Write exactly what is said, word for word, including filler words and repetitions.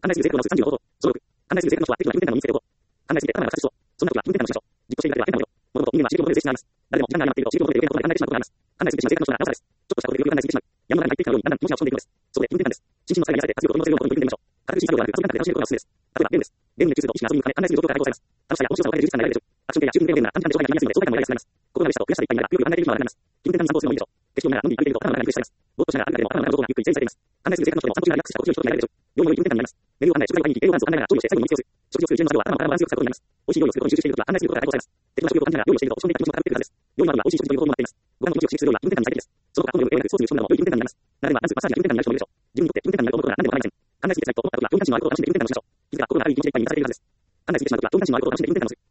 案内する制服のさんじゅうの方法。そのろく、案内する制服の人は適度な運転の身につけておこう。案内するカメラが撮影しそう。そんな時は運転のしましょう。実行しているだけは変なもの。もともと人間は視力を持てる性質があります。誰でも時間が余っていると視力を持てる余計なことで案内してしまうことがあります。案内する時の性格の人がなおさらです。ちょっとしたことで余計案内するしまう。山の中に入っていくかのようにだんだん気持ちが落ち込んでいくのです。そこで運転なんです。心身の際が見らせて活力を取り戻せるようなことに取り組んでみましょう。軽くし作業がなく軽く簡単で楽しめることがおすすめです。例えばゲームです。ゲームに熱中すると意識が遊びに向かい案内する状況から解放されます。楽しさや面白さをかけて充実感が得られるでしょう。アクション系やシューティングゲームなら短時間で障害が見やすいので爽快感も得られやすくなります。ここまでしたと悔しさでいっぱいにならくよく案内できるのは楽になります。気分転換に散歩するのもいいでしょう。決してならのんびり歩いていると頭の中がリフレッシュされます。ぼーっとしながら歩くだけでも頭の中の情報がゆっくり整理されています。案内する生活の人でも散歩しながらリラックスした心地よい人になれるでしょう。業務の良い運転になります。メニューを案内、食材を買いに行き、栄養バランスを考えながら調理をして最後に調理をする。食事を作る順の作業は頭の体のバランスよく使うことになります。美味しい料理を作ることに集中しているときは案内することが解放されます。適当な食欲を感じながら料理をしていると落ち込んでいた気持ちも軽く出るはずです。料理の後には美味しい食事という方法も待っています。五感の気持ちを刺激する料理は運転に最適です。その他好みの栄養なくスポーツに打ち込むなども良い運転になります。慣れればダンス、マッサージや運転になる人もいるでしょう。自分にとって運転になると思うことが何でも構いません。案内する手伝いと思ったときは上半身の歩くことを楽しんで運転をしましょう。気づか心が歩いて一日いっぱいに満たされるはずです。案内する手伝いのときは上半身の歩くことを楽しんで運転をする。